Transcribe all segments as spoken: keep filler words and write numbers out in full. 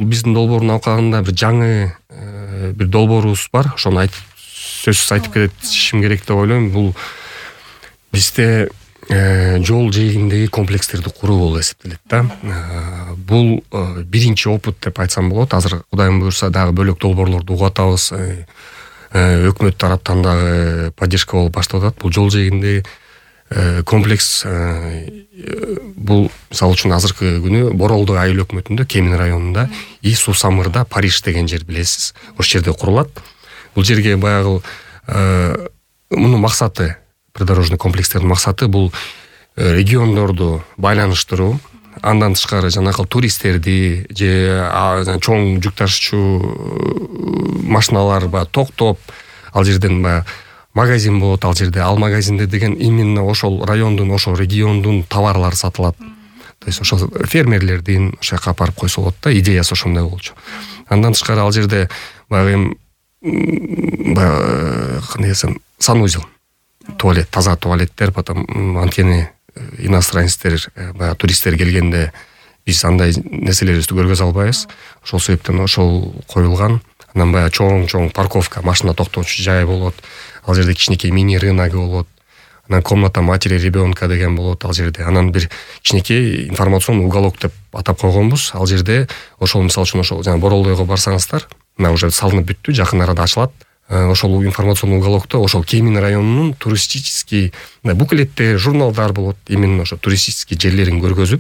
биздин долбоордун алкагында бир жаңы бир долбоорубуз бар. Ошону айтып сөзсүз айтып кетишим керек деп ойлойм. Бул бизде жол жээгиндеги комплекстерди куруу болуп эсептелет да. Бул биринчи опыт деп айтсам болот. Азыр Кудайым буйрса дагы бөлөк долбоорлорду угуп атабыз. Өкмөт тараптан дагы поддержка болуп баштап атат. Бул жол жээгиндеги комплекс бул мисалы үчүн азыркы күнү Боролдо айыл өкмөтүндө, Кемин районунда И Сусамырда Париж деген жер билесиз. Ошол жерде курулат. Бул жерге баягы мунун максаты, придорожный комплекстердин максаты бул региондорду байланыштыруу, андан тышкары жанагы туристтерди же чоң жүк ташуучу машиналар ба токтоп, ал жерден баягы магазин болот, ал жерде ал магазинде деген именно ошол райондун, ошол региондун товарлары сатылат. То есть ошол фермерлердин ошол жака апарып койсо болот да, идеясы ошондой болчу. Андан тышкары ал жерде баягы баягы кандай десем, санузел, туалет, таза туалеттер, потом анткени иностранецтер, баягы туристтер келгенде биз андай нерселерибизди көргөзө албайбыз. Ошол себептен ошол коюлган. Анан баягы чоң-чоң парковка, машина токтоочу жай болот. Ал жерде кичинекей мини рынок болот. Анан комната матери ребенка деген болот ал жерде. Анан бир кичинекей информационный уголок деп атап койгонбуз. Ал жерде ошол мисалы үчүн ошол жана Боролдойго барсаңыздар, мына уже салынып бүттү, жакын арада ачылат. Ошол информационный уголокто ошол Кемин районунун туристический буклеттер, журналдар болот. Именно ошо туристический жерлерин көргөзүп,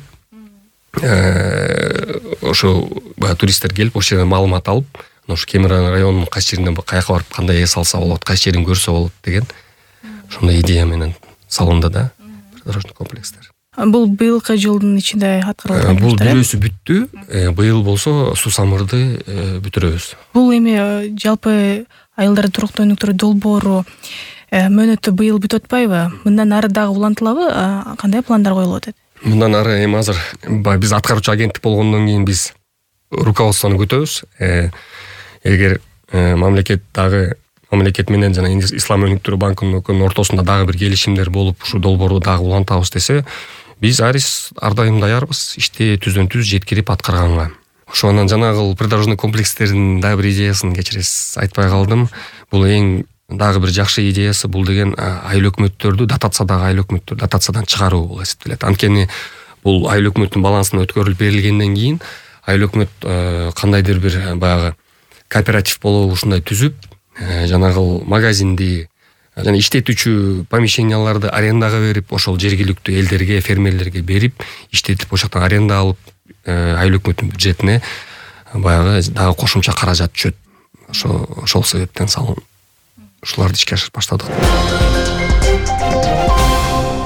ошо баягы туристтер келип ошол жерден маалымат алып, ошо Кемин районунун кайсы жеринде каяка барып кандай эс алса болот, кайсы жерин көрсө болот деген ошондой идея менен салынды да придорожный комплекстер. Бул быйылкы жылдын ичинде аткарылган. Бул бирөөсү бүттү. Быйыл болсо Сусамырды бүтүрөбүз. Бул эми жалпы айылдардын туруктуу өнүктүрүү долбоору мөөнөтү быйыл бүтүп атпайбы? Мындан ары дагы улантылабы? Кандай пландар коюлуп атат? Мындан ары эми азыр биз аткаруучу агенттик болгондон кийин биз руководствону күтөбүз. Эгер мамлекет дагы мамлекет менен жана Ислам өнүктүрүү банкынын ортосунда дагы бир келишимдер болуп, ушу долбоорду дагы улантабыз десе, биз арис ар дайым даярбыз ишти түздөн түз жеткирип аткарганга. Ошо анан жанагы придорожный комплекстердин дагы бир идеясын кечиресиз айтпай калдым. Бул эң дагы бир жакшы идеясы, бул деген айыл өкмөттөрдү дотациядагы айыл өкмөттөр дотациядан чыгаруу болуп эсептелет. Анткени бул айыл өкмөттүн балансына өткөрүлүп берилгенден кийин айыл өкмөт кандайдыр бир баягы кооператив болуп ушундай түзүп, жанагы магазинди жана иштетүүчү помещенияларды арендага берип, ошол жергиликтүү элдерге, фермерлерге берип, иштетип, ошоктон аренда алып, айыл өкмөттүн бюджетине баягы дагы кошумча каражат түшөт. Ошо ошол себептен салын ушуларды ишке ашырып баштадык.